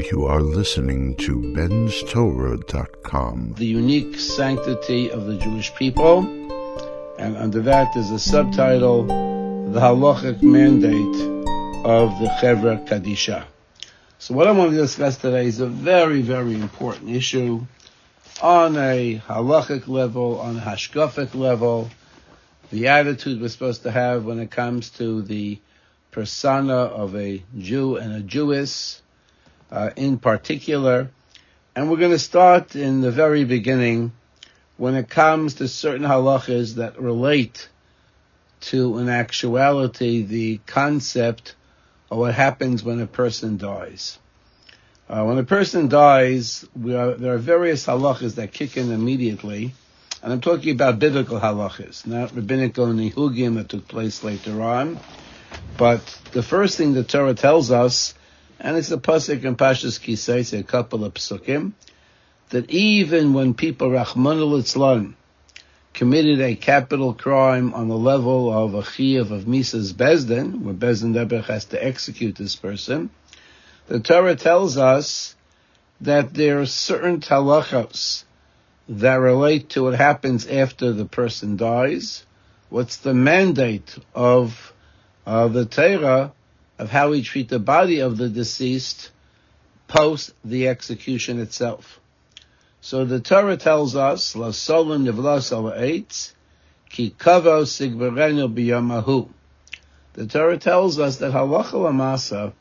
You are listening to benstorah.com. The unique sanctity of the Jewish people, and under that is a subtitle, the halachic mandate of the Chevra Kadisha. So what I want to discuss today is a very, very important issue on a halachic level, on a hashkafic level, the attitude we're supposed to have when it comes to the persona of a Jew and a Jewess in particular. And we're going to start in the very beginning when it comes to certain halachas that relate to, in actuality, the concept of what happens when a person dies. When a person dies, there are various halachas that kick in immediately, and I'm talking about biblical halachas, not rabbinical nihugim that took place later on. But the first thing the Torah tells us, and it's a pasuk in Pashas Kisei, a couple of psukim, that even when people, Rachmana litzlan, committed a capital crime on the level of a chiyuv of Misas Bezdin, where Bezdin Debrech has to execute this person, the Torah tells us that there are certain halachos that relate to what happens after the person dies. What's the mandate of the Torah of how we treat the body of the deceased post the execution itself. So the Torah tells us, La solon nivlas al eitz, ki kavo sigberenu biyamahu. The Torah tells us that halacha l'masa,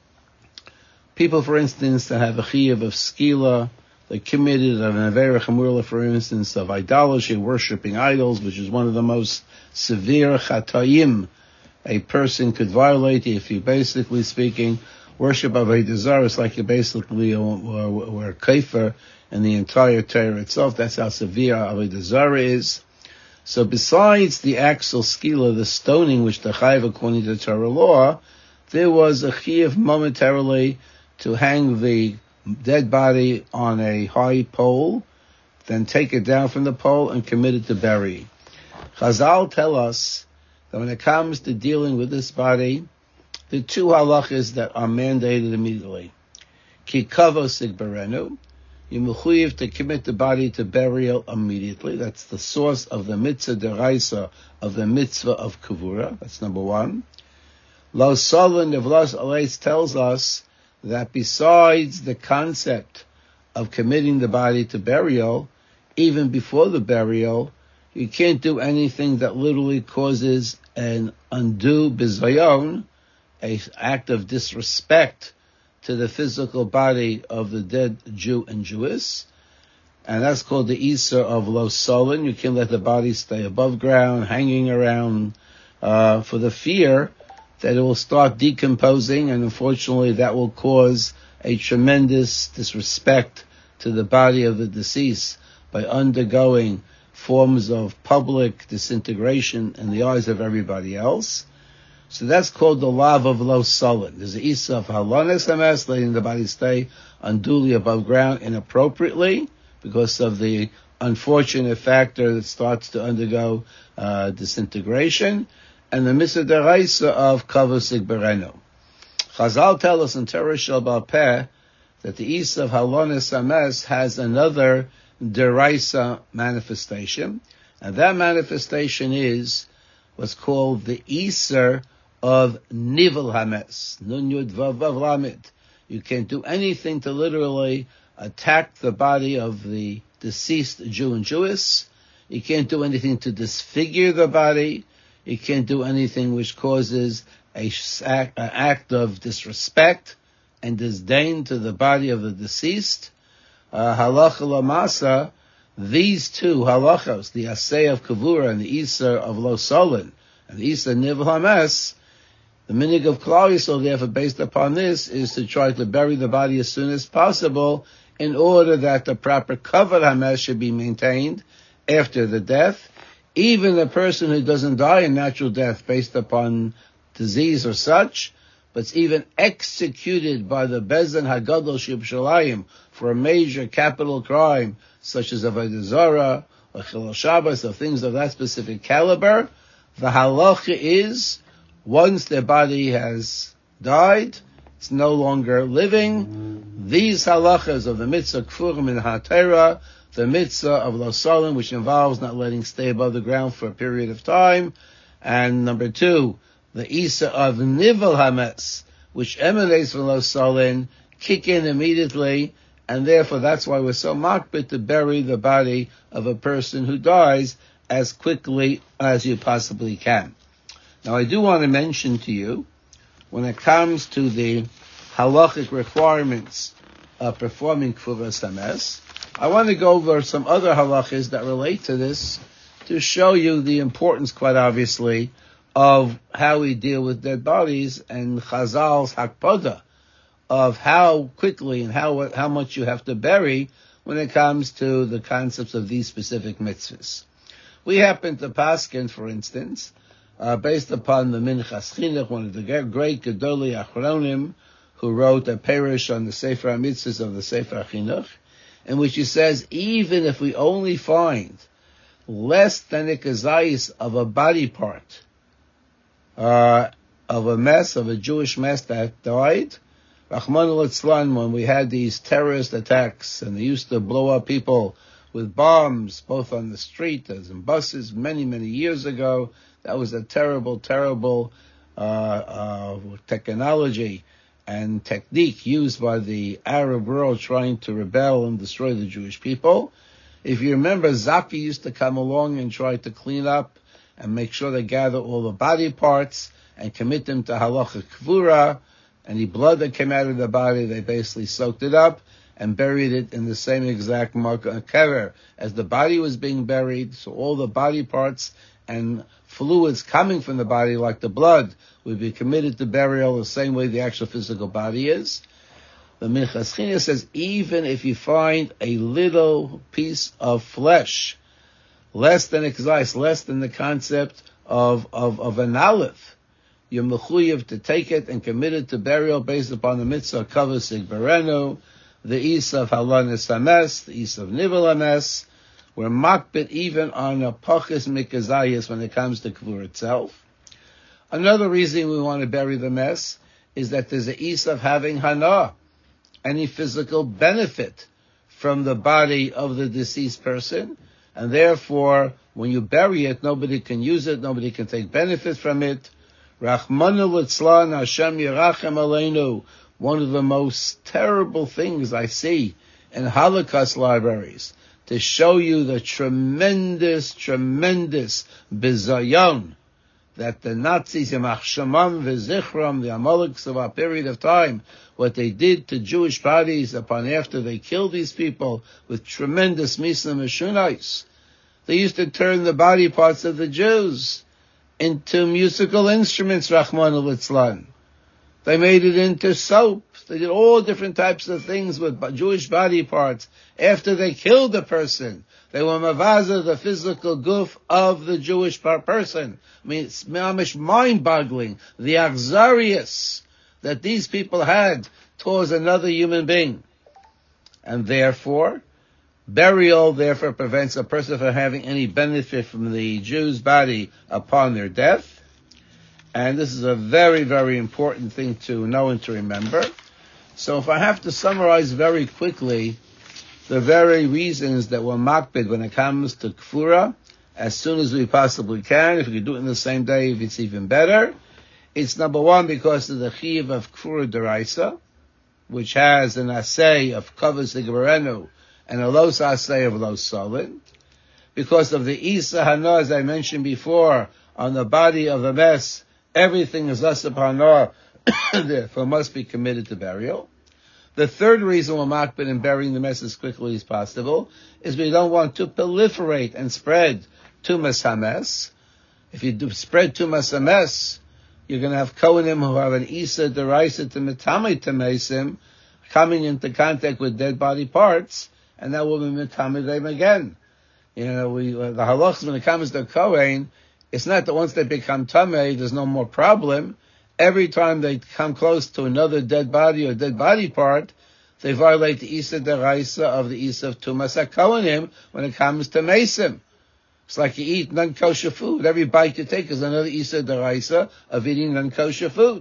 people, for instance, that have a chiyuv of skila, they committed an avera chamurla, for instance, of idolatry, worshipping idols, which is one of the most severe chatayim a person could violate. If you, basically speaking, worship Avodah Zarah, it's like you basically were kafir in the entire Torah itself. That's how severe Avodah Zarah is. So besides the actual skila, the stoning, which the chayiv according to Torah law, there was a chiyuv momentarily to hang the dead body on a high pole, then take it down from the pole and commit it to bury. Chazal tell us that when it comes to dealing with this body, the two halachas that are mandated immediately. Ki kavo sigberenu, you mechuyev to commit the body to burial immediately. That's the source of the mitzvah deraisa, of the mitzvah of kavura. That's number one. Lo solon nivlas al eitz tells us that besides the concept of committing the body to burial, even before the burial, you can't do anything that literally causes an undue bizayon, an act of disrespect to the physical body of the dead Jew and Jewess. And that's called the Isser of Lo Solon. You can't let the body stay above ground, hanging around, for the fear that it will start decomposing, and unfortunately that will cause a tremendous disrespect to the body of the deceased by undergoing forms of public disintegration in the eyes of everybody else. So that's called the lav of Lo Solon. There's the Isa of Halones Hamas, letting the body stay unduly above ground inappropriately because of the unfortunate factor that starts to undergo disintegration, and the Mitzvah Deraisa of Kavo Sigberenu. Chazal tell us in Torah Shel Baal Peh that the Isa of Halones Hamas has another Deraisa manifestation, and that manifestation is what's called the Iser of Nivel Hames. Nun Yud Vav Vav Lamed. You can't do anything to literally attack the body of the deceased Jew and Jewess. You can't do anything to disfigure the body. You can't do anything which causes an act of disrespect and disdain to the body of the deceased. Halacha l'masa, these two halachos, the asay of kavura and the Isser of Lo Solon, and the Isser Nivel Hames, the minig of Klal Yisrael, therefore, based upon this, is to try to bury the body as soon as possible in order that the proper kavod Hames should be maintained after the death. Even a person who doesn't die a natural death based upon disease or such, but it's even executed by the Bezdin Hagadol Shibshalayim for a major capital crime, such as Avodah Zarah, or Chilul Shabbos, or things of that specific caliber, the halacha is, once their body has died, it's no longer living. These halachas of the mitzvah kfurim in HaTorah, the mitzvah of lo salim, which involves not letting stay above the ground for a period of time, and number 2, the isa of nivel hametz, which emanates from lo salim, kick in immediately, and therefore that's why we're so makbid to bury the body of a person who dies as quickly as you possibly can. Now I do want to mention to you, when it comes to the halachic requirements of performing kfuras hames, I want to go over some other halachas that relate to this to show you the importance, quite obviously, of how we deal with dead bodies and Chazal's hakpada of how quickly and how much you have to bury when it comes to the concepts of these specific mitzvahs. We happen to paskin, for instance, based upon the Minchas Chinuch, one of the great Gedolei Achronim, who wrote a perush on the Sefer HaMitzvahs of the Sefer Chinuch, in which he says, even if we only find less than a kazayis of a body part, of a Jewish mess that died, Rahman al-Itzlan, when we had these terrorist attacks, and they used to blow up people with bombs, both on the street as in buses, many, many years ago. That was a terrible, terrible technology and technique used by the Arab world trying to rebel and destroy the Jewish people. If you remember, Zaki used to come along and try to clean up and make sure they gather all the body parts and commit them to halacha kvura. Any blood that came out of the body, they basically soaked it up and buried it in the same exact kever as the body was being buried. So all the body parts and fluids coming from the body, like the blood, would be committed to burial the same way the actual physical body is. The Minchas Chinuch says, even if you find a little piece of flesh, less than a kazais, less than the concept of an aleph, you're mechuyev to take it and commit it to burial based upon the mitzvah kavos igbarenu, the isa of halanis hames, the isa of nivel hames. We're makbid even on a pachas mikazayis when it comes to kvur itself. Another reason we want to bury the mess is that there's a isa of having hana, any physical benefit from the body of the deceased person, and therefore when you bury it, nobody can use it, nobody can take benefit from it. Rachmanu litzlan Hashem yirachem aleinu. One of the most terrible things I see in Holocaust libraries, to show you the tremendous bizayon that the Nazis, Yamach Shemam v'zichram, the Amaleks of our period of time, what they did to Jewish bodies after they killed these people with tremendous misna meshunais. They used to turn the body parts of the Jews into musical instruments, Rahman al-Itzlan. They made it into soap. They did all different types of things with Jewish body parts. After they killed the person, they were mavaza, the physical goof of the Jewish person. I mean, it's mind-boggling, the achzarius that these people had towards another human being. And therefore, burial prevents a person from having any benefit from the Jew's body upon their death. And this is a very, very important thing to know and to remember. So if I have to summarize very quickly the very reasons that we're makbid when it comes to kfura, as soon as we possibly can, if we can do it in the same day, if it's even better. It's number one, because of the chiyuv of kfura deraisa, which has an assay of kavos igbarenu and a los assay of los solid. Because of the isa hana, as I mentioned before, on the body of the mess, everything is us hana, therefore must be committed to burial. The third reason we're makbid in burying the mess as quickly as possible is we don't want to proliferate and spread tumas hames. If you do spread tumas hames, you're going to have kohanim who have an isa deraisa to mitame tamesim coming into contact with dead body parts, and that will be mitame them again. You know, the halachas when it comes to kohen, it's not that once they become tamei, there's no more problem. Every time they come close to another dead body or dead body part, they violate the isa deraisa of the isa of tumas hakohanim when it comes to mesim. It's like you eat non-kosher food. Every bite you take is another isa deraisa of eating non-kosher food.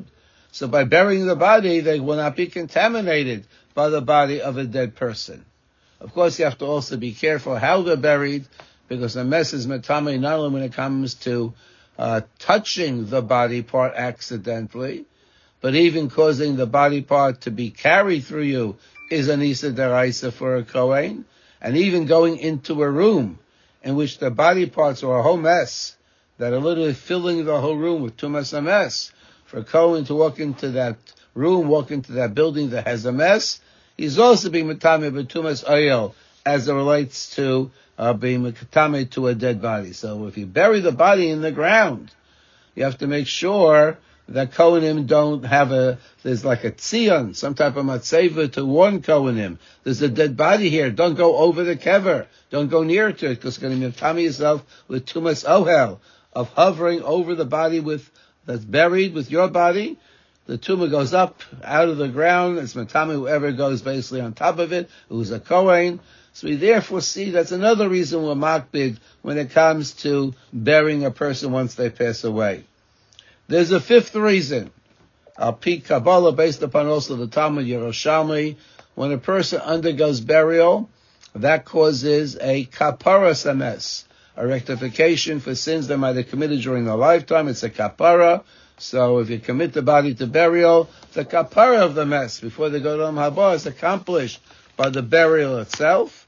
So by burying the body, they will not be contaminated by the body of a dead person. Of course, you have to also be careful how they're buried, because the mess is metame not only when it comes to touching the body part accidentally, but even causing the body part to be carried through you is an isa deraisa for a Kohen, and even going into a room in which the body parts are a whole mess, that are literally filling the whole room with tumas a mess. For a Kohen to walk into that room, walk into that building that has a mess, he's also being metame b'tumas oil as it relates to being metame to a dead body. So if you bury the body in the ground, you have to make sure that Kohanim don't have there's like a tzion, some type of matzeva to warn Kohanim. There's a dead body here. Don't go over the kever. Don't go near to it, because it's going to metame yourself with tumas ohel, of hovering over the body that's buried with your body. The tumor goes up out of the ground. It's metame whoever goes basically on top of it, who's a Kohen. So we therefore see that's another reason we're makbid when it comes to burying a person once they pass away. There's a fifth reason. Al-Pi Kabbalah, based upon also the Talmud Yerushalmi, when a person undergoes burial, that causes a kapara sames, a rectification for sins they might have committed during their lifetime. It's a kapara. So if you commit the body to burial, the kapara of the mess before they go to Olam Haba is accomplished by the burial itself.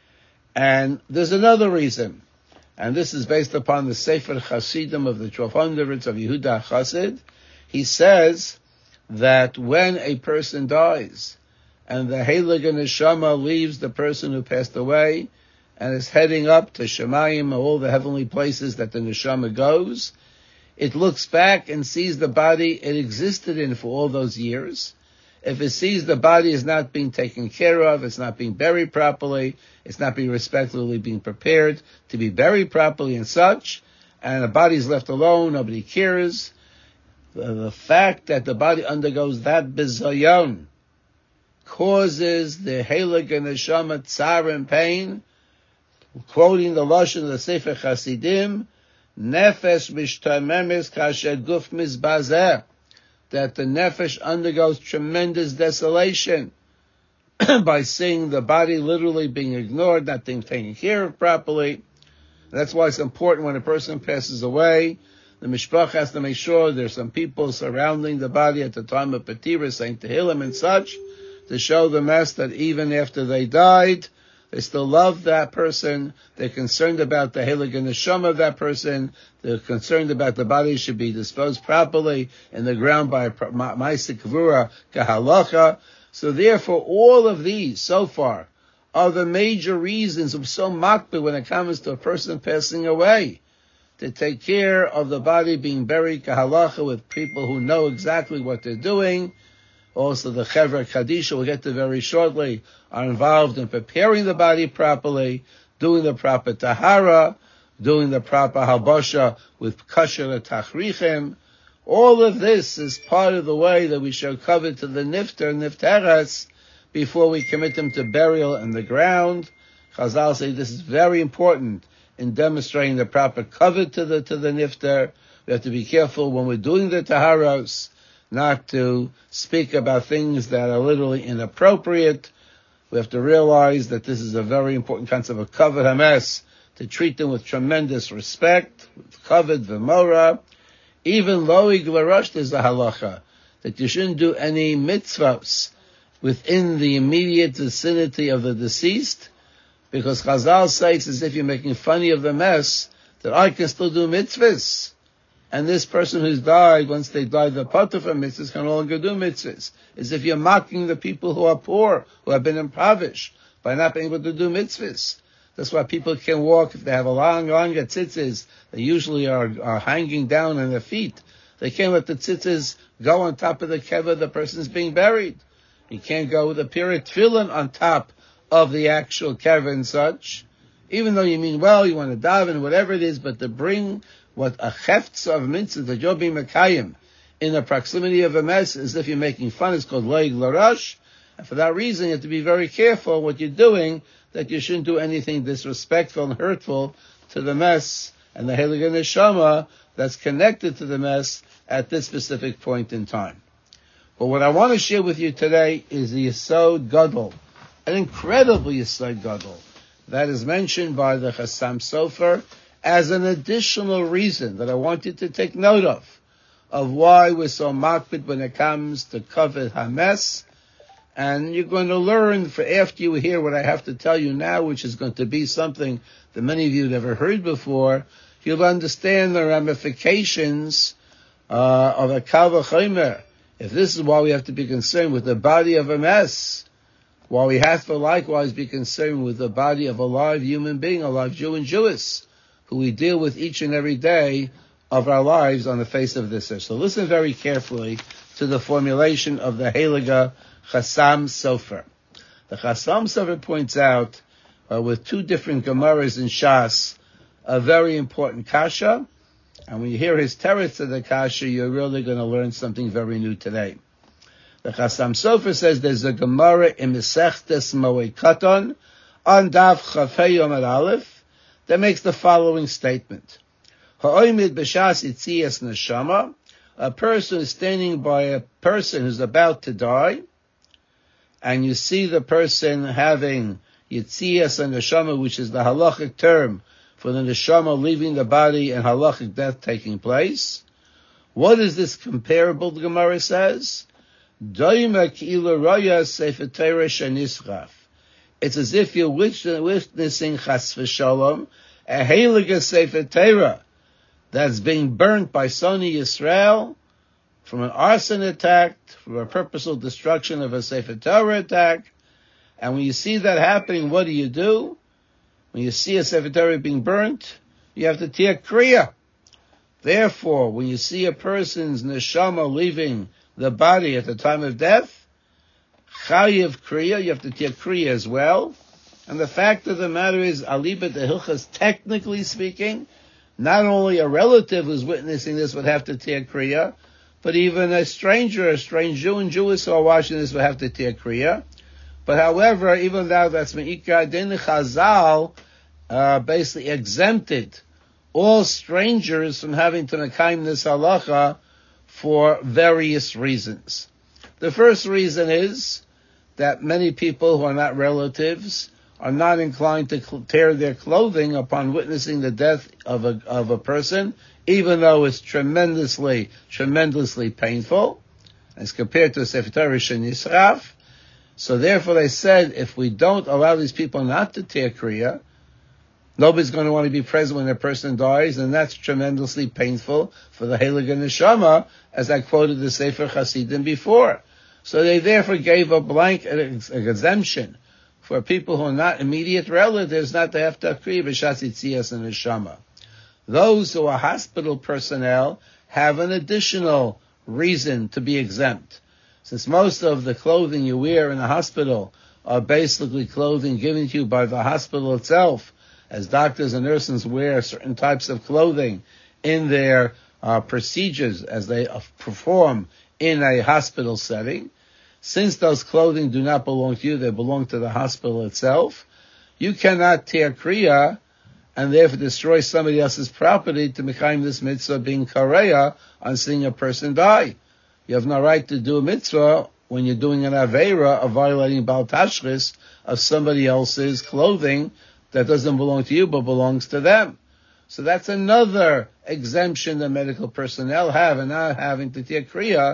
And there's another reason. And this is based upon the Sefer Chasidim of the 1200s of Yehuda Chassid. He says that when a person dies and the Heilig Neshama leaves the person who passed away and is heading up to Shemayim, all the heavenly places that the Neshama goes, it looks back and sees the body it existed in for all those years. If it sees the body is not being taken care of, it's not being buried properly, it's not being respectfully being prepared to be buried properly and such, and the body is left alone, nobody cares, the fact that the body undergoes that bizayon causes the Heilig Neshama tsar and pain, quoting the Lashon of the Sefer Chasidim, Nefesh mishtamemes kasher guf mizbazeh, that the nefesh undergoes tremendous desolation by seeing the body literally being ignored, not being taken care of properly. That's why it's important when a person passes away, the mishpach has to make sure there's some people surrounding the body at the time of Petira, saying Tehillim and such, to show the mess that even after they died, they still love that person. They're concerned about the Heilig Neshama of that person. They're concerned about the body should be disposed properly in the ground by Ma'aseh Kavura Kahalacha. So therefore, all of these so far are the major reasons of so makbid when it comes to a person passing away, to take care of the body being buried Kahalacha with people who know exactly what they're doing. Also, the Chevra Kadisha, we'll get to very shortly, are involved in preparing the body properly, doing the proper tahara, doing the proper halbasha with kasher tachrichem. All of this is part of the way that we show cover to the nifteres before we commit them to burial in the ground. Chazal say this is very important in demonstrating the proper cover to the nifter. We have to be careful when we're doing the taharos not to speak about things that are literally inappropriate. We have to realize that this is a very important concept of kavod hames, to treat them with tremendous respect, with kavod v'mora. Even loig l'rosh, there's a halacha that you shouldn't do any mitzvahs within the immediate vicinity of the deceased, because Chazal says as if you're making funny of the mess, that I can still do mitzvahs. And this person who's died, once they died, the pater from mitzvahs can no longer do mitzvahs. As if you're mocking the people who are poor, who have been impoverished, by not being able to do mitzvahs. That's why people can walk, if they have a long tzitzis, they usually are hanging down on their feet. They can't let the tzitzis go on top of the kever the person's being buried. You can't go with a period tefillin on top of the actual kever and such. Even though you mean well, you want to daven, whatever it is, but to bring what a cheftz of mitzvah that you're being mekayim in the proximity of a mess, as if you're making fun, it's called loig l'rosh. And for that reason, you have to be very careful what you're doing, that you shouldn't do anything disrespectful and hurtful to the mess and the Heilig Neshama that's connected to the mess at this specific point in time. But what I want to share with you today is the Yesod Gadol, an incredible Yesod Gadol that is mentioned by the Chassam Sofer as an additional reason that I want you to take note of why we're so makbid when it comes to Kavod Hames. And you're going to learn for after you hear what I have to tell you now, which is going to be something that many of you have never heard before. You'll understand the ramifications of a Kal V'chomer. If this is why we have to be concerned with the body of a mess, while we have to likewise be concerned with the body of a live human being, a live Jew and Jewess, who we deal with each and every day of our lives on the face of this earth. So listen very carefully to the formulation of the Heilige Chassam Sofer. The Chassam Sofer points out, with two different Gemaras in Shas, a very important kasha, and when you hear his teretz of the kasha, you're really going to learn something very new today. The Chassam Sofer says there's a Gemara in Mesechtes Moed Katan on Daf Chafei Yomad Aleph that makes the following statement: Ha'oimid b'shas yitzias neshama, a person is standing by a person who's about to die, and you see the person having yitzias neshama, which is the halachic term for the neshama leaving the body and halachic death taking place. What is this comparable? The Gemara says, it's as if you're witnessing chas v'shalom, a heilige Sefer Torah that's being burnt by Soni Yisrael from an arson attack, from a purposeful destruction of a Sefer Torah attack. And when you see that happening, what do? When you see a Sefer Torah being burnt, you have to tear kriya. Therefore, when you see a person's neshama leaving the body at the time of death, chayiv kriya, you have to tear kriya as well. And the fact of the matter is, alibet the hilchas, technically speaking, not only a relative who's witnessing this would have to tear kriya, but even a strange Jew and Jewess who are watching this would have to tear kriya. But however, even though that's me'ikar din, Chazal basically exempted all strangers from having to mekayim this halacha for various reasons. The first reason is that many people who are not relatives are not inclined to tear their clothing upon witnessing the death of a person, even though it's tremendously painful, as compared to a Sefer Torah shenisraf. So therefore they said, if we don't allow these people not to tear kriya, nobody's going to want to be present when a person dies, and that's tremendously painful for the Heilige Neshama, as I quoted the Sefer Hasidim before. So they therefore gave a blanket exemption for people who are not immediate relatives not to have to kriya b'shas yitzias and neshama. Those who are hospital personnel have an additional reason to be exempt. Since most of the clothing you wear in the hospital are basically clothing given to you by the hospital itself, as doctors and nurses wear certain types of clothing in their procedures as they perform in a hospital setting. Since those clothing do not belong to you, they belong to the hospital itself, you cannot tear kriya and therefore destroy somebody else's property to mekayim this mitzvah being kareya on seeing a person die. You have no right to do a mitzvah when you're doing an aveira of violating Baal Tashchis of somebody else's clothing that doesn't belong to you but belongs to them. So that's another exemption that medical personnel have, and not having to tear kriya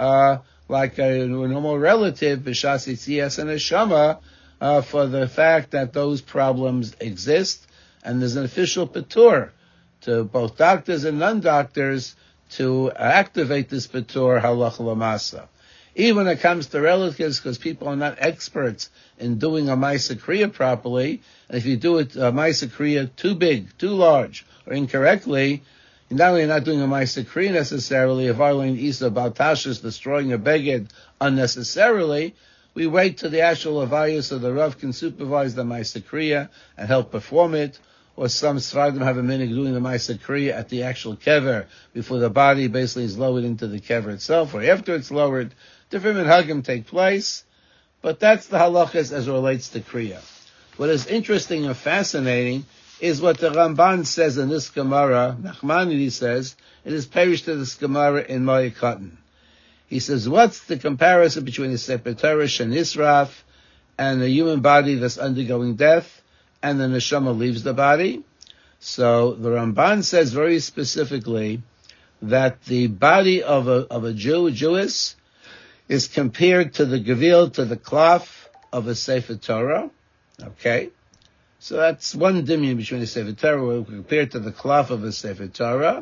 like a normal relative, b'shas yitzias and neshama, for the fact that those problems exist, and there's an official patur to both doctors and non-doctors to activate this patur halacha l'masa. Even when it comes to relatives, because people are not experts in doing a Maisa Kriya properly, and if you do it, a Maisa Kriya too big, too large, or incorrectly, you're not only not doing a Maisa Kriya necessarily, you're violating Isa Baltashis, destroying a beged unnecessarily. We wait till the actual avayus of the Rav can supervise the Maisa Kriya and help perform it, or some Sfardim have a minhag doing the Maisa Kriya at the actual kever, before the body basically is lowered into the kever itself, or after it's lowered. Different minhagim take place, but that's the halachas as it relates to Kriya. What is interesting and fascinating is what the Ramban says in this Gemara. Nachmanides says, it is perished to this Gemara in Moed Katan. He says, what's the comparison between a Sefer Torah Shenisraf and a human body that's undergoing death, and the neshama leaves the body? So the Ramban says very specifically that the body of a Jewess, is compared to the gevil, to the cloth of a Sefer Torah. Okay? So that's one dimion between a Sefer Torah compared to the cloth of a Sefer Torah.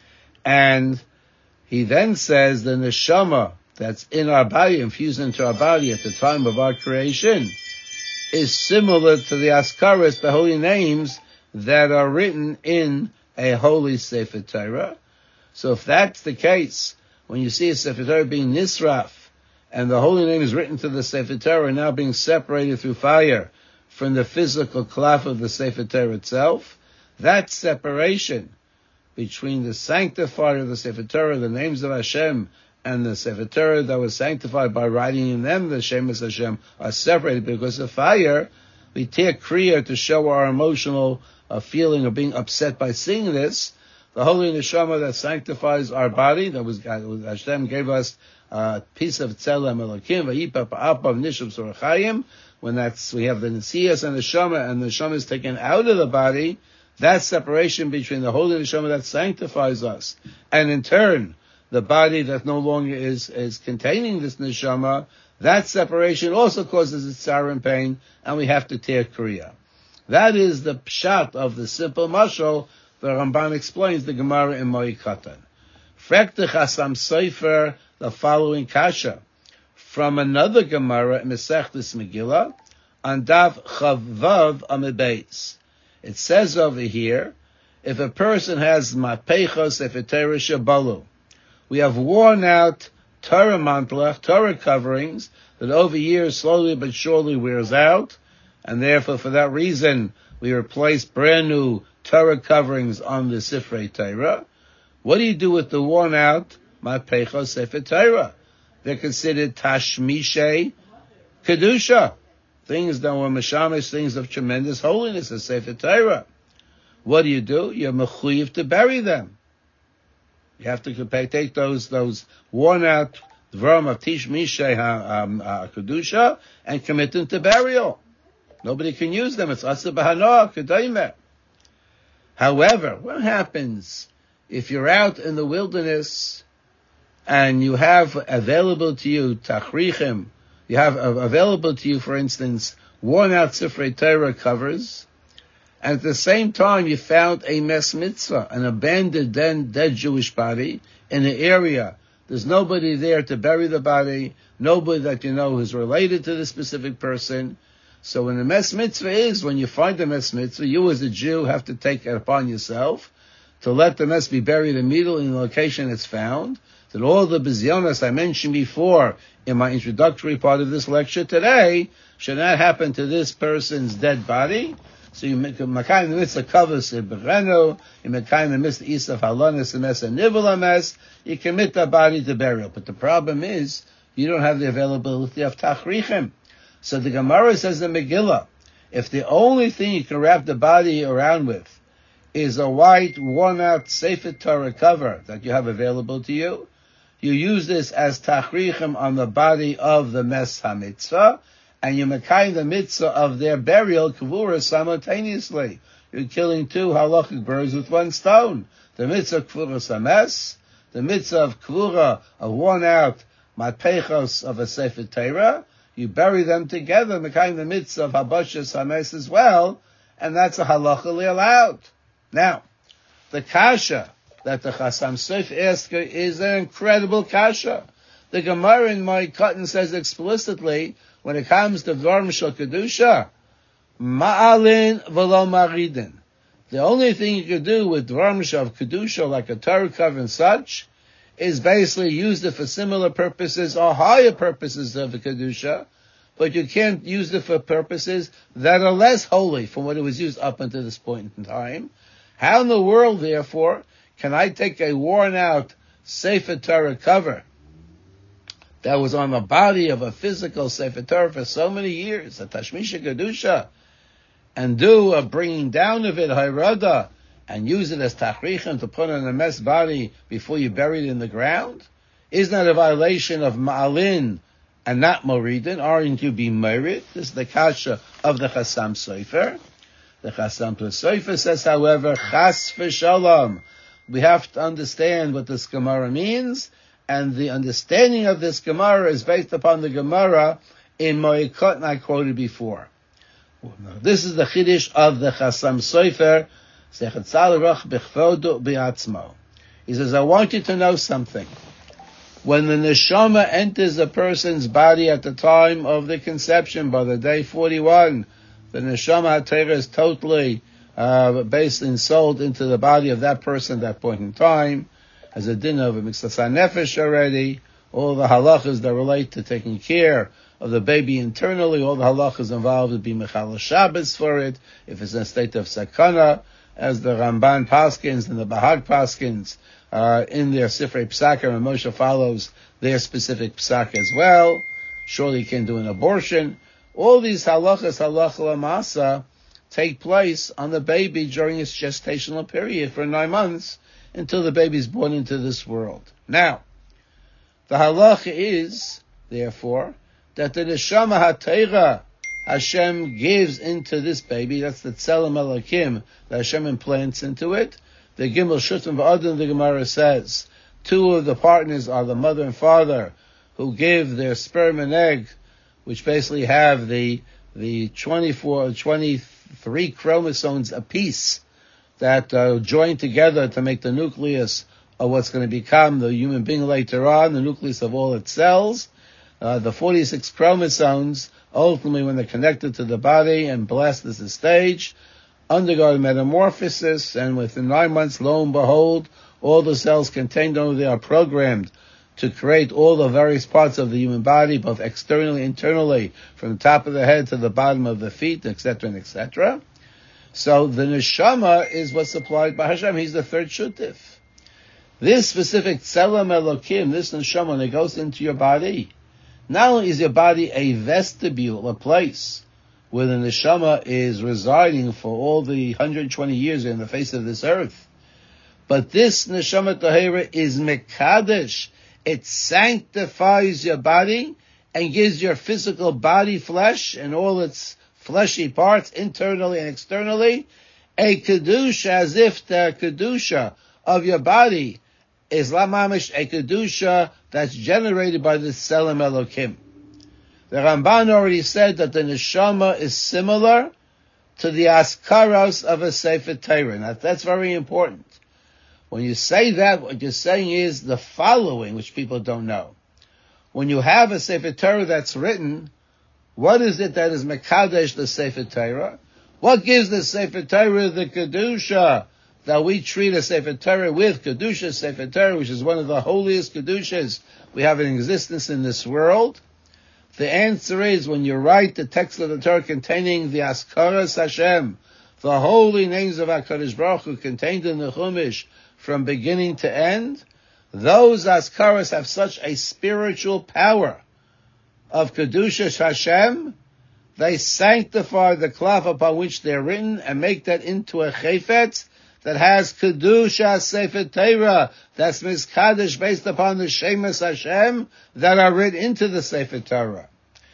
And he then says the neshama that's in our body, infused into our body at the time of our creation, is similar to the askaras, the holy names that are written in a holy Sefer Torah. So if that's the case, when you see a Sefer Torah being nisraf, and the holy name is written to the Sefer Torah, now being separated through fire from the physical cloth of the Sefer Torah itself, that separation between the sanctifier of the Sefer Torah, the names of Hashem, and the Sefer Torah that was sanctified by writing in them the Shemus Hashem, are separated because of fire. We take kriya to show our emotional feeling of being upset by seeing this. The holy neshama that sanctifies our body, that was Hashem gave us a piece of tzelem elokim v'yipa pa'apav nishum sorachayim. When we have the nesias and the neshama is taken out of the body, that separation between the holy neshama that sanctifies us, and in turn, the body that no longer is containing this neshama, that separation also causes its sorrow and pain, and we have to tear kriya. That is the pshat of the simple mashal. The Ramban explains the Gemara in Moed Katan. Frekte Chasam Sofer, the following kasha from another Gemara in Masechtas Megillah on Daf Chavav Amud Beis. It says over here, if a person has mapeichos Sefer Torah shabalu, we have worn out Torah mantlach, Torah coverings that over years slowly but surely wears out, and therefore for that reason we replace brand new Torah coverings on the Sifrei Torah. What do you do with the worn out mapeichos Sefer Torah? They're considered tashmishay kedusha, things that were mashamish, things of tremendous holiness, as Sefer Torah. What do? You're mechuyev to bury them. You have to take those worn out dvarim of tashmishay kedusha and commit them to burial. Nobody can use them. It's asa b'hanoah kedayimeh. However, what happens if you're out in the wilderness and you have available to you tachrichim, you have available to you, for instance, worn out Sifrei Torah covers, and at the same time you found a mes mitzvah, an abandoned dead Jewish body in an area. There's nobody there to bury the body, nobody that you know who's related to the specific person. So when the mes mitzvah is, when you find the mes mitzvah, you as a Jew have to take it upon yourself to let the mes be buried immediately in the location it's found, that all the bizyonas I mentioned before in my introductory part of this lecture today should not happen to this person's dead body. So you make a makayim the mitzvah covers it berenu, you makayim the mitzvah isaf halonis the mes and nivul mes, you commit the body to burial. But the problem is, you don't have the availability of tachrichem. So the Gemara says in Megillah, if the only thing you can wrap the body around with is a white, worn-out Sefer Torah cover that you have available to you, you use this as tachrichem on the body of the mes hamitzvah, and you makayim the mitzvah of their burial kavura simultaneously. You're killing two halachic birds with one stone. The mitzvah of kavura sames, the mitzvah of kavura, a worn-out matpeichos of a Sefer Torah. You bury them together, makayim the mitzvah of habashas hames as well, and that's a halachically allowed. Now, the kasha that the Chasam Sofer asked is an incredible kasha. The Gemara in Moed Katan says explicitly, when it comes to Dvarim Shel Kedusha, ma'alin v'lo maridin. The only thing you can do with Dvarim Shel Kedusha, like a Torah cover and such, is basically use it for similar purposes or higher purposes of the Kedusha, but you can't use it for purposes that are less holy from what it was used up until this point in time. How in the world, therefore, can I take a worn-out Sefer Torah cover that was on the body of a physical Sefer Torah for so many years, a Tashmisha Kedusha, and do a bringing down of it, Hayrada, and use it as tachrichem to put on a mes body before you bury it in the ground? is not a violation of Ma'alin and not Moridin? Aren't you be merit? This is the kasha of the Chasam Sofer. The Chasam Sofer says, however, Chas v'shalom. We have to understand what this Gemara means, and the understanding of this Gemara is based upon the Gemara in Mo'ikot, and I quoted before. This is the Chiddush of the Chasam Sofer. He says, I want you to know something. When the neshama enters a person's body at the time of the conception, by the day 41, the neshama HaTorah is totally basically ensouled into the body of that person at that point in time, as a din of a miksas nefesh already. All the halachas that relate to taking care of the baby internally, all the halachas involved would be mechal Shabbos for it, if it's in a state of sakana, as the Ramban Paskins and the Bahag Paskins in their Sifrei Psaka, and Moshe follows their specific Psaka as well. Surely you can do an abortion. All these halachas, halacha lamasa, take place on the baby during its gestational period for 9 months until the baby is born into this world. Now, the halacha is, therefore, that the neshama HaTorah Hashem gives into this baby, that's the Tzelem Elokim that Hashem implants into it. The Gimel Shutim V'Adon, the Gemara says, 2 of the partners are the mother and father who give their sperm and egg, which basically have the 23 chromosomes apiece that join together to make the nucleus of what's going to become the human being later on, the nucleus of all its cells. The 46 chromosomes, ultimately when they're connected to the body and blessed as a stage, undergo metamorphosis, and within 9 months, lo and behold, all the cells contained on they are programmed to create all the various parts of the human body, both externally and internally, from the top of the head to the bottom of the feet, etc., and etc. So the neshama is what's supplied by Hashem. He's the third shutif. This specific tzelem elokim, this neshama, when it goes into your body, not only is your body a vestibule, a place where the neshama is residing for all the 120 years in the face of this earth, but this neshama tahira is mekadesh. It sanctifies your body and gives your physical body, flesh, and all its fleshy parts, internally and externally, a kedusha, as if the kedusha of your body is lamamish, a kedusha that's generated by the Tzelem Elokim. The Ramban already said that the neshama is similar to the askaros of a Sefer Torah. Now, that's very important. When you say that, what you're saying is the following, which people don't know. When you have a Sefer Torah that's written, what is it that is mekadesh the Sefer Torah? What gives the Sefer Torah the kedusha that we treat a Sefer Torah with, kedusha Sefer Torah, which is one of the holiest kedushas we have in existence in this world? The answer is, when you write the text of the Torah containing the Askaras Hashem, the holy names of HaKadosh Baruch Hu contained in the Chumash from beginning to end, those Askaras have such a spiritual power of Kedusha Hashem, they sanctify the cloth upon which they're written and make that into a chayfetz that has Kedusha Sefer Torah, that's Mizkadesh based upon the Shemas Hashem that are written into the Sefer Torah.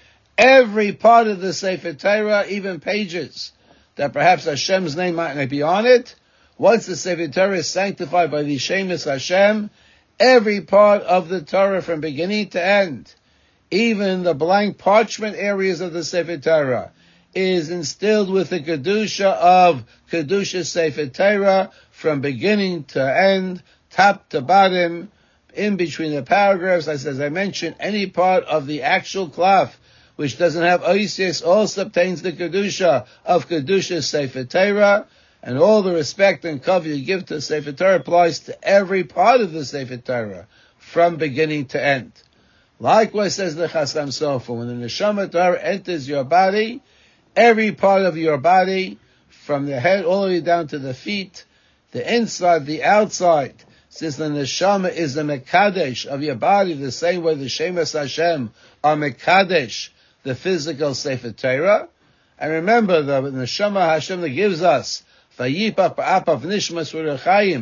Every part of the Sefer Torah, even pages that perhaps Hashem's name might not be on it, once the Sefer Torah is sanctified by the Shemas Hashem, every part of the Torah from beginning to end, even the blank parchment areas of the Sefer Torah, is instilled with the Kedusha of Kedusha Sefer Torah from beginning to end, top to bottom, in between the paragraphs. As I mentioned, any part of the actual cloth which doesn't have oisius also obtains the Kedusha of Kedusha Sefer Torah, and all the respect and cover you give to Sefer Torah applies to every part of the Sefer Torah from beginning to end. Likewise, says the Chasam Sofer, when the Neshama Torah enters your body, every part of your body, from the head all the way down to the feet, the inside, the outside, since the Neshama is the Mekadesh of your body, the same way the Shemas Hashem are Mekadesh, the physical Sefer Torah. And remember, the Neshama Hashem that gives us, Vayipach Ba'apav Nishmas Urechayim,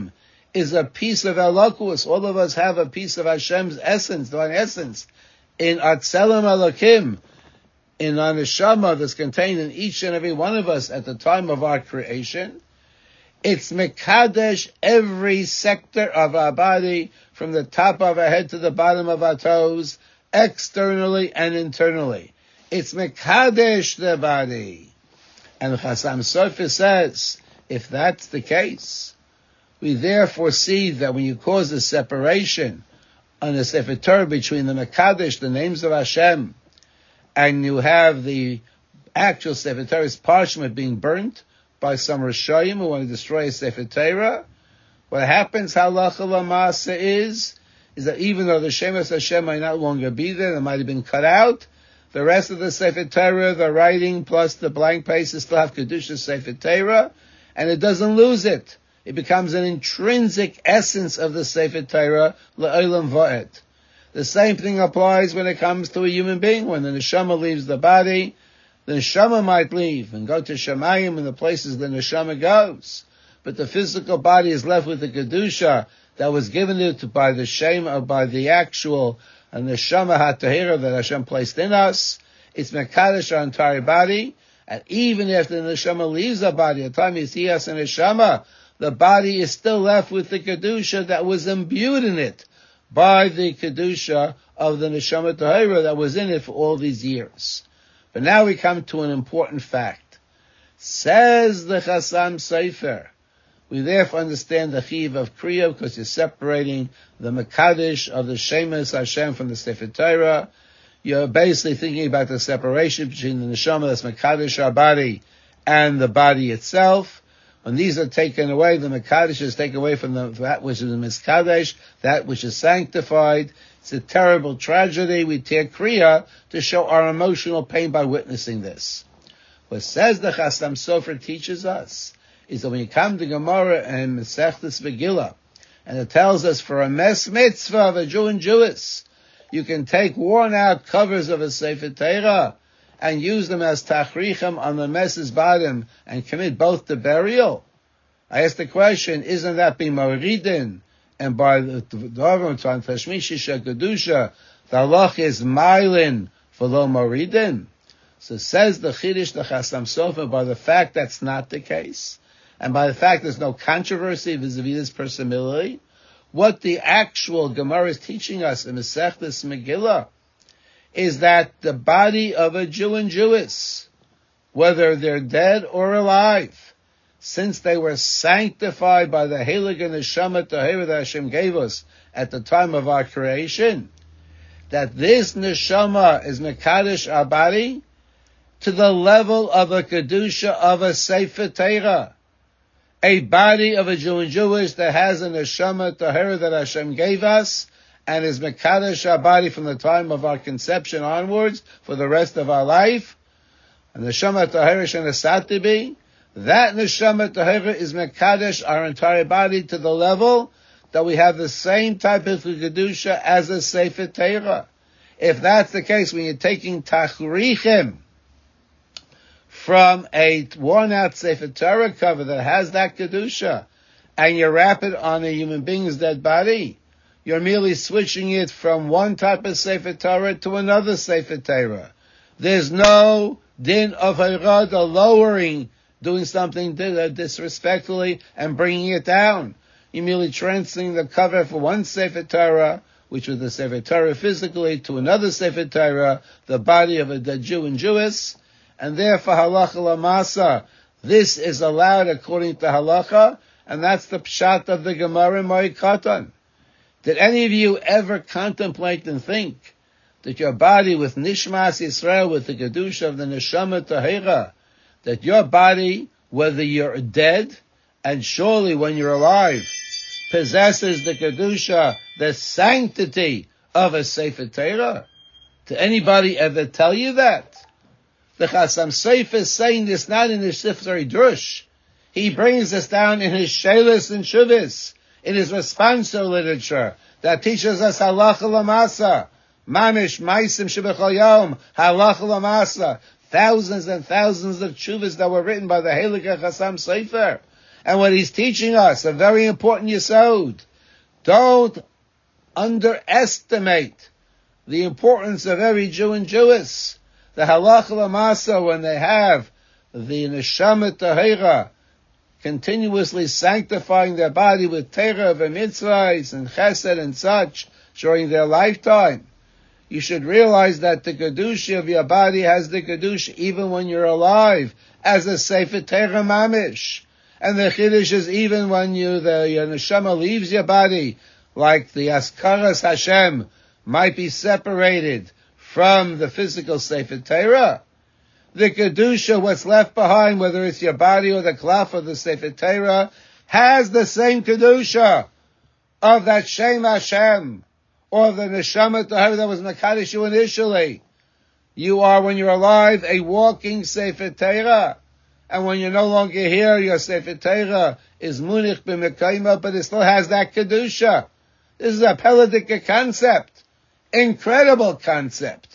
is a piece of Elokus. All of us have a piece of Hashem's essence, divine essence, in Atzelim Elokim, in our neshama that's contained in each and every one of us at the time of our creation. It's mekadesh every sector of our body, from the top of our head to the bottom of our toes, externally and internally. It's mekadesh the body. And Chassam Sofer says, if that's the case, we therefore see that when you cause a separation on the Sefer Torah between the Mekadesh, the names of Hashem, and you have the actual Sefer Torah's parchment being burnt by some Rishayim who want to destroy a Sefer Torah, what happens, halacha l'maaseh, is that even though the Shemas Hashem might not longer be there, it might have been cut out, the rest of the Sefer Torah, the writing plus the blank pages still have Kedusha Sefer Torah, and it doesn't lose it. It becomes an intrinsic essence of the Sefer Torah, L'olam va'ed. The same thing applies when it comes to a human being. When the neshama leaves the body, the neshama might leave and go to Shamayim and the places the neshama goes. But the physical body is left with the Kedusha that was given it by the Shem, by the actual neshama HaTahira that Hashem placed in us. It's Mekadesh our entire body. And even after the neshama leaves the body, the time you see us in neshama, the body is still left with the Kedusha that was imbued in it by the Kedusha of the Neshama Tahira that was in it for all these years. But now we come to an important fact. Says the Chassam Sofer, we therefore understand the Chiv of Kriya because you're separating the Mekadesh of the Shemas Hashem from the Sefer Torah. You're basically thinking about the separation between the Neshama that's Mekadesh our body and the body itself. When these are taken away, the Mekadesh is taken away from that which is Miskadesh, that which is sanctified. It's a terrible tragedy. We tear Kriya to show our emotional pain by witnessing this. What says the Chassam Sofer teaches us is that when you come to Gemara and Masechtas Megillah, and it tells us for a mes mitzvah of a Jew and Jewess, you can take worn out covers of a Sefer Torah and use them as tachrichem on the mes's bottom and commit both to burial. I ask the question, isn't that being moridin? And by the Dovim on Tashmishisha Kedusha, the halach is mailin for lo moridin. So says the Chiddush, the Chassam Sofer, by the fact that's not the case, and by the fact there's no controversy vis-a-vis this possibility, what the actual Gemara is teaching us in Masechtas Megillah is that the body of a Jew and Jewess, whether they're dead or alive, since they were sanctified by the Heilig and Neshama Tahira that Hashem gave us at the time of our creation, that this Neshama is Mekadesh our body to the level of a Kedusha of a Sefer Torah. A body of a Jew and Jewish that has a Neshama Tahira that Hashem gave us, and is Mekadesh our body from the time of our conception onwards for the rest of our life, and Neshama Tahira Shenasatibi, that Neshama Tahira is Mekadesh our entire body to the level that we have the same type of Kedusha as a Sefer Torah. If that's the case, when you're taking Tachrichim from a worn out Sefer Torah cover that has that Kedusha, and you wrap it on a human being's dead body, you're merely switching it from one type of Sefer Torah to another Sefer Torah. There's no din of Harada lowering, doing something disrespectfully and bringing it down. You're merely transferring the cover for one Sefer Torah, which was the Sefer Torah physically, to another Sefer Torah, the body of a dead Jew and Jewess, and therefore halacha l'masa, this is allowed according to halacha, and that's the pshat of the Gemara Moed Katan. Did any of you ever contemplate and think that your body with Nishmas Yisrael, with the Kedusha of the Neshama Tahira, that your body, whether you're dead, and surely when you're alive, possesses the Kedusha, the sanctity of a Sefer Torah? Did anybody ever tell you that? The Chassam Sofer is saying this not in his Sifrei Drush. He brings this down in his Shelis and Shuvis, in his responsa literature, that teaches us halacha l'masa, mamish maisim shebechol yom, halacha l'masa, thousands and thousands of tshuvas that were written by the Heilig Chassam Sofer. And what he's teaching us, a very important yesod, don't underestimate the importance of every Jew and Jewess. The halacha l'masa, when they have the neshama tahira, continuously sanctifying their body with Torah and mitzvahs and chesed and such during their lifetime, you should realize that the kedusha of your body has the kedusha even when you're alive, as a sefer Torah mamish. And the chiddush is even when your neshama leaves your body, like the askaras Hashem might be separated from the physical sefer Torah. The kedusha, what's left behind, whether it's your body or the klaf of the sefer Torah, has the same kedusha of that Shem Hashem, or the neshama tahara that was mekadosh you initially. You are, when you're alive, a walking sefer Torah, and when you're no longer here, your sefer Torah is munich b'mekayma, but it still has that kedusha. This is a Peladika concept, incredible concept.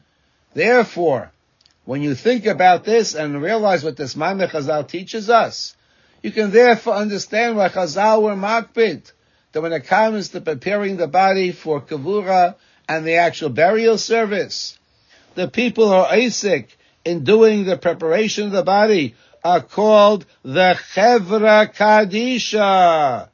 Therefore, when you think about this and realize what this Maimon Chazal teaches us, you can therefore understand why Chazal were makpid, that when it comes to preparing the body for kavura and the actual burial service, the people who are Isaac in doing the preparation of the body are called the Chevra Kadisha.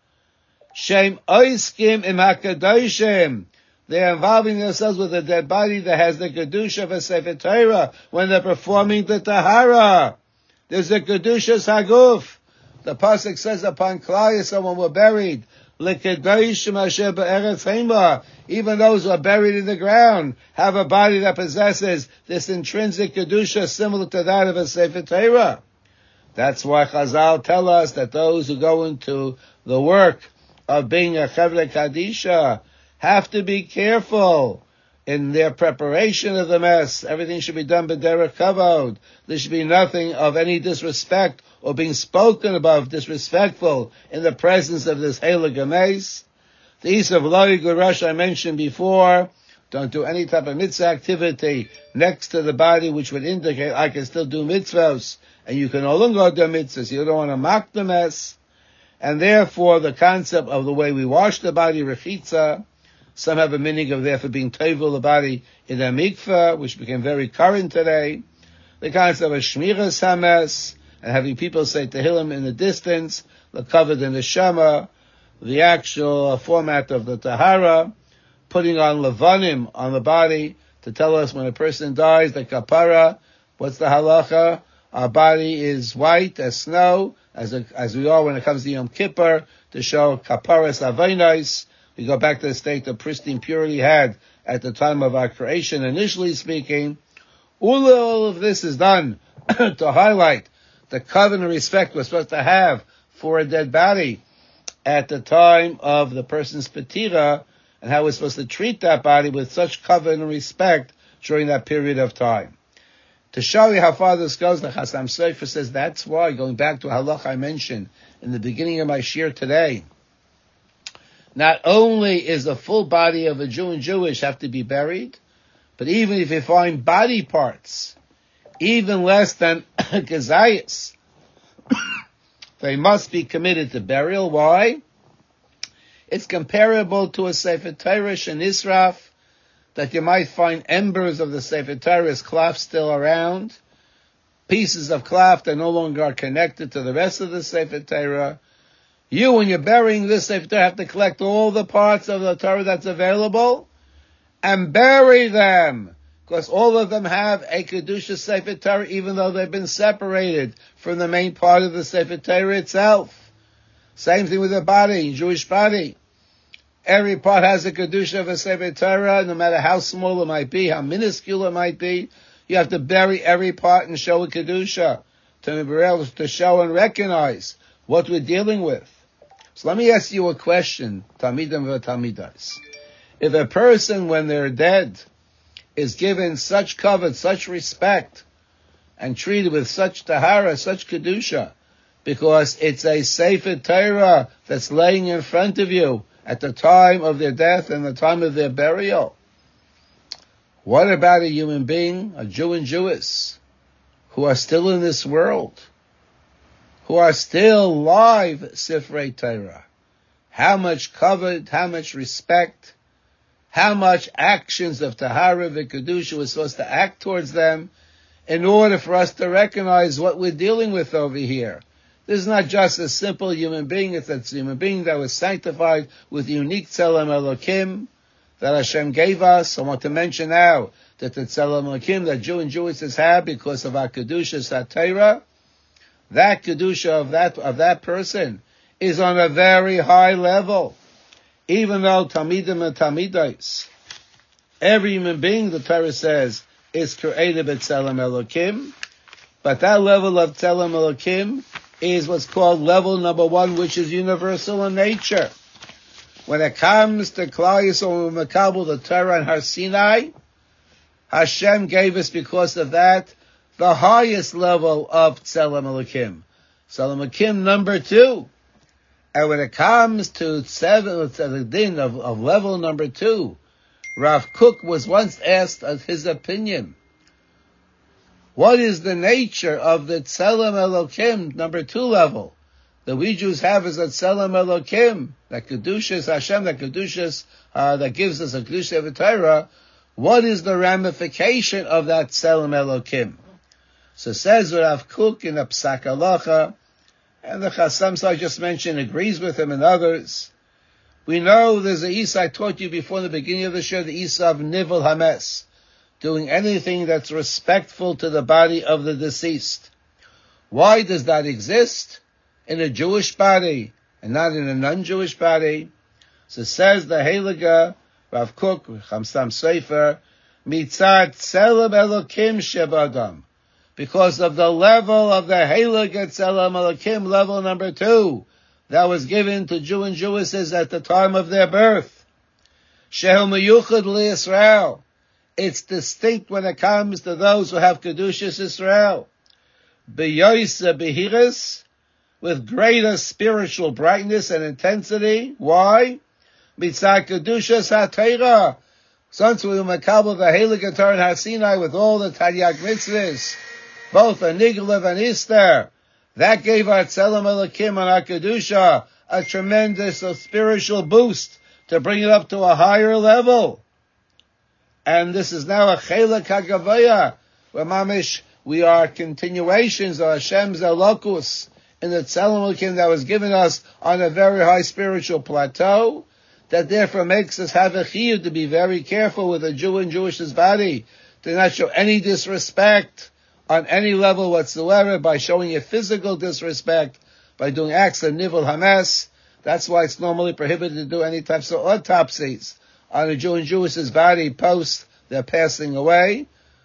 Shem Oiskim im HaKadoshim. They're involving themselves with a dead body that has the kedusha of a sefer Torah when they're performing the tahara. There's a kedusha haguf. The pasuk says upon Klal Yisrael when we're buried, l'kedoshim asher be'eretz hema. Even those who are buried in the ground have a body that possesses this intrinsic kedusha similar to that of a sefer Torah. That's why Chazal tell us that those who go into the work of being a Chevra Kadisha have to be careful in their preparation of the mess. Everything should be done b'derech kavod. There should be nothing of any disrespect or being spoken about disrespectful in the presence of this heilig hameis. The use of Lo Yiguresh I mentioned before. Don't do any type of mitzvah activity next to the body which would indicate I can still do mitzvahs and you can no longer do mitzvahs. You don't want to mock the mess. And therefore the concept of the way we wash the body, rechitza, some have a meaning of therefore being tovel the body in a mikveh, which became very current today. The concept of shmiras hames, and having people say tehillim in the distance, the covered in the shama, the actual format of the tahara, putting on levanim on the body to tell us when a person dies, the kapara, what's the halacha? Our body is white as snow, as we are when it comes to Yom Kippur, to show kaparas aveinais. We go back to the state of pristine purity had at the time of our creation, initially speaking. All of this is done to highlight the covenant respect we're supposed to have for a dead body at the time of the person's petira, and how we're supposed to treat that body with such covenant respect during that period of time. To show you how far this goes, the Chasam Sofer says that's why, going back to a halacha I mentioned in the beginning of my shir today, not only is the full body of a Jew and Jewish have to be buried, but even if you find body parts, even less than gezayis, they must be committed to burial. Why? It's comparable to a Sefer Torah shenisraf, that you might find embers of the Sefer Torah's klaf still around, pieces of klaf that no longer are connected to the rest of the Sefer Torah. You, when you're burying this Sefer Torah, have to collect all the parts of the Torah that's available and bury them, because all of them have a Kedusha Sefer Torah, even though they've been separated from the main part of the Sefer Torah itself. Same thing with the body, Jewish body. Every part has a Kedusha of a Sefer Torah, no matter how small it might be, how minuscule it might be. You have to bury every part and show a Kedusha to show and recognize what we're dealing with. So let me ask you a question, Talmidim v'Talmidas. If a person, when they're dead, is given such covet, such respect, and treated with such tahara, such kedusha, because it's a Sefer Torah that's laying in front of you at the time of their death and the time of their burial, what about a human being, a Jew and Jewess, who are still in this world, who are still live Sifrei Torah. How much covered, how much respect, how much actions of Tahara v'Kedusha we're supposed to act towards them in order for us to recognize what we're dealing with over here. This is not just a simple human being, it's a human being that was sanctified with unique Tzelem Elokim that Hashem gave us. I want to mention now that the Tzelem Elokim that Jew and Jewesses have because of our Kedusha Satira, that Kedusha of that person is on a very high level. Even though Talmidim and Talmidais, every human being, the Torah says, is created by Tzelem Elokim, but that level of Tzelem Elokim is what's called level number 1, which is universal in nature. When it comes to Klal Yisrael Mekabel, the Torah and Har Sinai, Hashem gave us because of that the highest level of Tzelem Elokim. Tzelem Elokim number 2. And when it comes to the din of level number 2, Rav Kook was once asked of his opinion. What is the nature of the Tzelem Elokim number 2 level that we Jews have as a Tzelem Elokim, that Kedushas Hashem, that Kedushas, that gives us a Kedusha of Torah? What is the ramification of that Tzelem Elokim? So says Rav Kook in a Psak Halacha, and the Chassam I just mentioned agrees with him and others. We know there's a Isa I taught you before in the beginning of the show, the Isa of Nivel Hames, doing anything that's respectful to the body of the deceased. Why does that exist in a Jewish body and not in a non-Jewish body? So says the Heilige Rav Kook, Chamsam Sefer, Mitzat Tzelem Elokim Shebadam, because of the level of the Heilige Tzelem Elokim, level number 2, that was given to Jew and Jewesses at the time of their birth. Shehu Meyuchad LiYisrael. It's distinct when it comes to those who have Kedushas Israel. B'yoysa Behiris, with greater spiritual brightness and intensity. Why? Mitzah Kedushas HaTorah. Since we makabel the Heilige Torah and Har Sinai with all the Taryag mitzvahs, both a Niglev and Easter, that gave our Tzelem Elokim and our Kedusha a tremendous spiritual boost to bring it up to a higher level. And this is now a Chelek HaGavaya, where mamish, we are continuations of Hashem's Elokus in the Tzelem Elokim that was given us on a very high spiritual plateau, that therefore makes us have a chiyuv to be very careful with a Jew and Jewish's body, to not show any disrespect on any level whatsoever, by showing a physical disrespect, by doing acts of Nivel Hames. That's why it's normally prohibited to do any types of autopsies on a Jew and Jewish's body post their passing away.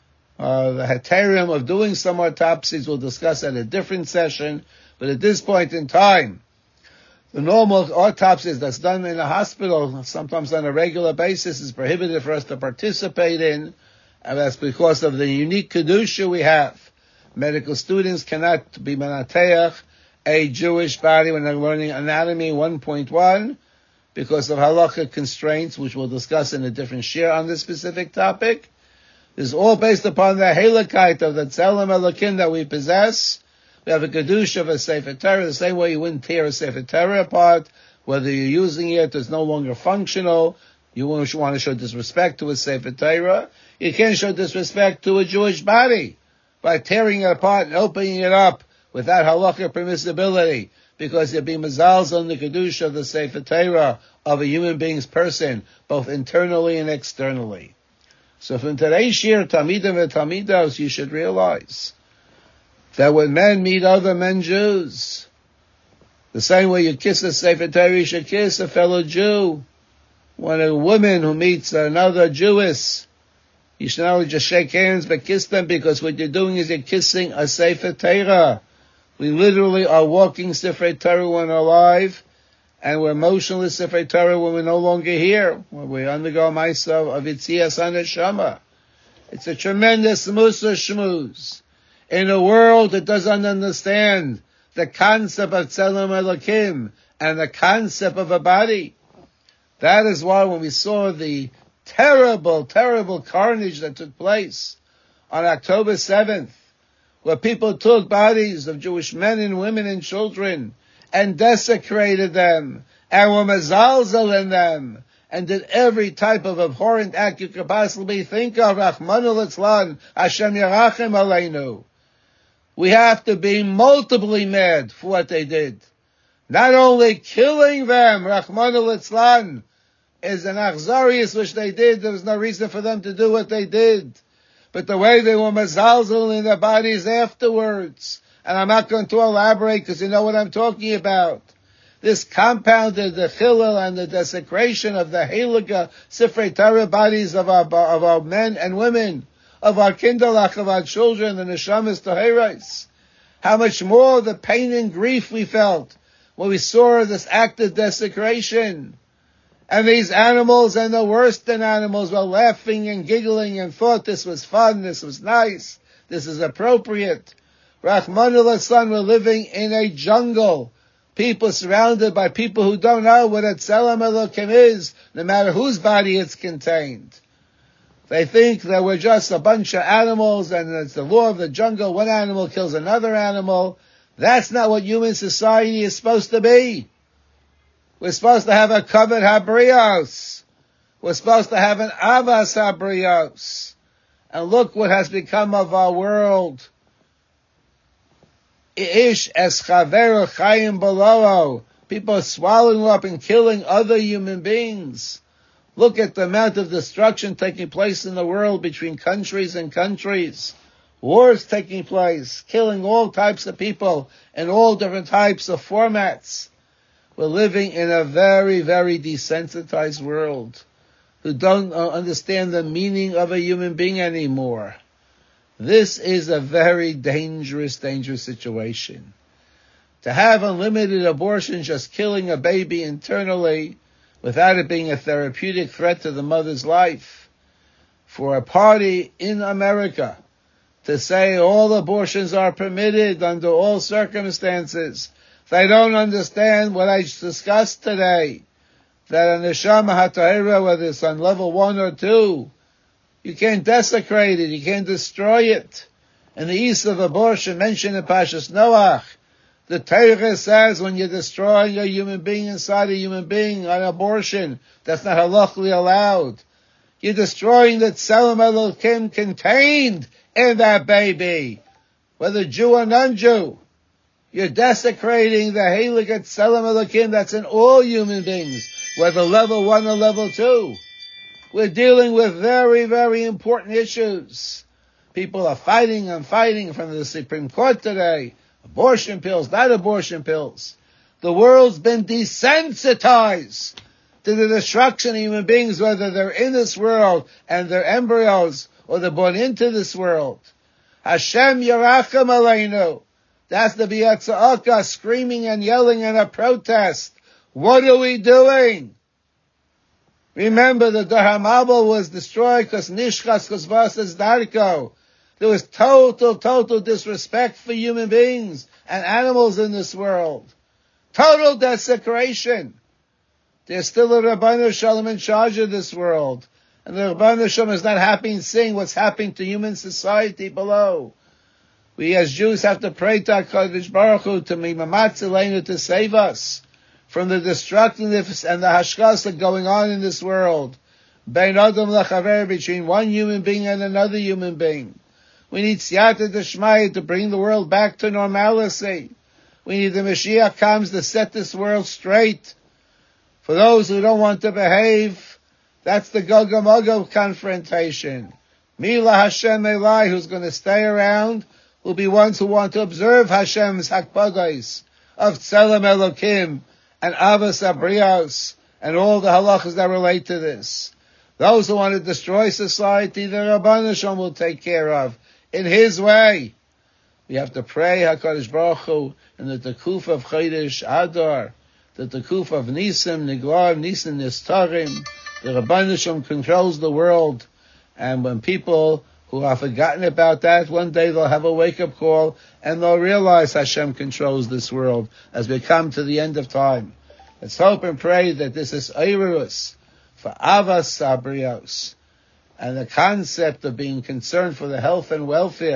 The heterium of doing some autopsies we'll discuss at a different session, but at this point in time, the normal autopsies that's done in a hospital, sometimes on a regular basis, is prohibited for us to participate in, and that's because of the unique Kedusha we have. Medical students cannot be menateach a Jewish body when they're learning anatomy 1.1 because of halakha constraints, which we'll discuss in a different share on this specific topic. This is all based upon the halakite of the Tzelem Elokim that we possess. We have a Kedusha of a Sefer Torah, the same way you wouldn't tear a Sefer Torah apart. Whether you're using it, it's no longer functional. You want to show disrespect to a Sefer Torah. You can't show disrespect to a Jewish body by tearing it apart and opening it up without halakha permissibility, because there'd be mazals on the Kedusha of the Sefer Torah of a human being's person, both internally and externally. So from today's year, Talmidim and Talmidos, you should realize that when men meet other men Jews, the same way you kiss a Sefer Torah, you should kiss a fellow Jew. When a woman who meets another Jewess, you should not only just shake hands, but kiss them, because what you're doing is you're kissing a Sefer Torah. We literally are walking Sefer Torah when we're alive, and we're motionless Sefer Torah when we're no longer here, when we undergo Ma'asav of Yitzias HaNeshama. It's a tremendous Musa Shmuz. In a world that doesn't understand the concept of Tzelem Elokim and the concept of a body. That is why when we saw the terrible, terrible carnage that took place on October 7th, where people took bodies of Jewish men and women and children and desecrated them and were mazalzel in them and did every type of abhorrent act you could possibly think of. Rachmanu litzlan, Hashem yarachem aleinu. We have to be multiply mad for what they did. Not only killing them, Rachmanu litzlan, is an achzarius which they did. There was no reason for them to do what they did. But the way they were mazalzel in their bodies afterwards, and I'm not going to elaborate because you know what I'm talking about. This compounded the chilul and the desecration of the heilige Sifrei Torah bodies of our men and women, of our kindalach, of our children, the neshamas toheros. How much more the pain and grief we felt when we saw this act of desecration. And these animals and the worse than animals were laughing and giggling and thought this was fun, this was nice, this is appropriate. Rachmanu litzlan, we're living in a jungle. People surrounded by people who don't know what a tzelem Elokim is, no matter whose body it's contained. They think that we're just a bunch of animals and it's the law of the jungle. One animal kills another animal. That's not what human society is supposed to be. We're supposed to have a kavod habrios. We're supposed to have an avas habrios. And look what has become of our world. Ish es chaveru chayim below. People are swallowing up and killing other human beings. Look at the amount of destruction taking place in the world between countries and countries. Wars taking place, killing all types of people in all different types of formats. We're living in a very, very desensitized world who don't understand the meaning of a human being anymore. This is a very dangerous, dangerous situation. To have unlimited abortion, just killing a baby internally without it being a therapeutic threat to the mother's life. For a party in America to say all abortions are permitted under all circumstances, they don't understand what I discussed today, that a neshama hatahira, whether it's on level 1 or 2, you can't desecrate it, you can't destroy it. And the use of abortion mentioned in Pashas Noach, the Torah says when you're destroying a human being inside a human being on abortion, that's not halachically allowed. You're destroying the tzelem Elokim contained in that baby, whether Jew or non-Jew. You're desecrating the heilige tzelem Elokim that's in all human beings, whether level 1 or level 2. We're dealing with very, very important issues. People are fighting and fighting from the Supreme Court today. Abortion pills, not abortion pills. The world's been desensitized to the destruction of human beings, whether they're in this world and they're embryos or they're born into this world. Hashem yarachem aleinu. That's the biyatza'aka screaming and yelling in a protest. What are we doing? Remember, the Dor HaMabul was destroyed because Nishchas Kusvasas Darko. There was total disrespect for human beings and animals in this world. Total desecration. There's still a Rabbeinu Shalom in charge of this world. And the Rabbeinu Shalom is not happy in seeing what's happening to human society below. We as Jews have to pray to HaKadosh Baruch Hu to be Mamatzileinu to save us from the destructiveness and the hashkasa going on in this world. Bein Adam lechaver, between one human being and another human being. We need siyata d'shmaya to bring the world back to normalcy. We need the Mashiach comes to set this world straight. For those who don't want to behave, that's the Gog Magog confrontation. Mila Hashem Elai, who's going to stay around, will be ones who want to observe Hashem's hakpados of Tzelem Elokim and Avos Abrios and all the halachas that relate to this. Those who want to destroy society, the Rabbeinu Shalom will take care of in His way. We have to pray HaKadosh Baruch Hu in the Tekuf of Chodesh Adar, the Tekuf of Nisim, Niglar, Nisim Nistarim. The Rabbeinu Shalom controls the world, and when people who have forgotten about that, one day they'll have a wake-up call and they'll realize Hashem controls this world as we come to the end of time. Let's hope and pray that this is Eirus for Avas Sabrios and the concept of being concerned for the health and welfare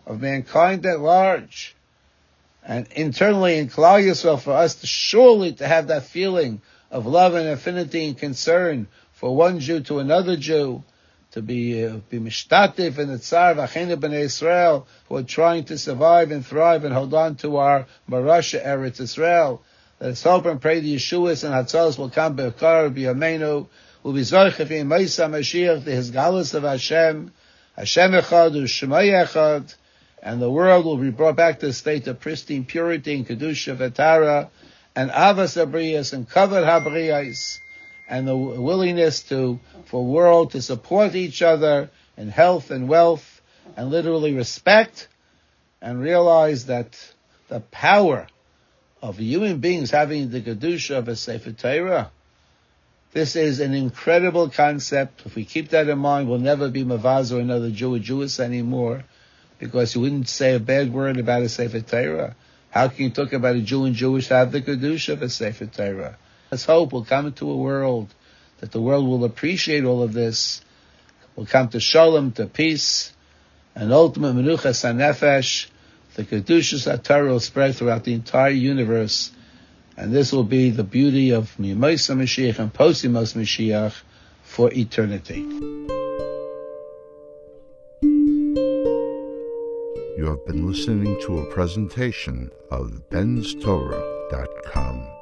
of mankind at large. And internally in Klal Yisrael, for us to surely to have that feeling of love and affinity and concern for one Jew to another Jew, to be mishtatif in the tzar v'achenu b'nei Israel, who are trying to survive and thrive and hold on to our Marasha Eretz Israel. Let us hope and pray the Yeshuas and Hatzalos will come b'Kar b'Yameinu, will be Zorchef in Meisa Mashiach, the Hisgalus of Hashem Echad, U'Shemay Echad, and the world will be brought back to a state of pristine purity and Kedusha V'Tara, and Avas Abriyas, and Kavod Habriyas, and the willingness for world to support each other in health and wealth, and literally respect, and realize that the power of human beings having the Kedusha of a Sefer Torah, this is an incredible concept. If we keep that in mind, we'll never be Mavaz or another Jew or Jewess anymore, because you wouldn't say a bad word about a Sefer Torah. How can you talk about a Jew and Jewish have the Kedusha of a Sefer Torah? Let's hope we'll come into a world that the world will appreciate all of this. We'll come to Shalom, to peace, and ultimate Menuchas HaNefesh. The Kedushas HaTorah will spread throughout the entire universe. And this will be the beauty of Mimaisa Mashiach and Posimos Mashiach for eternity. You have been listening to a presentation of benstorah.com.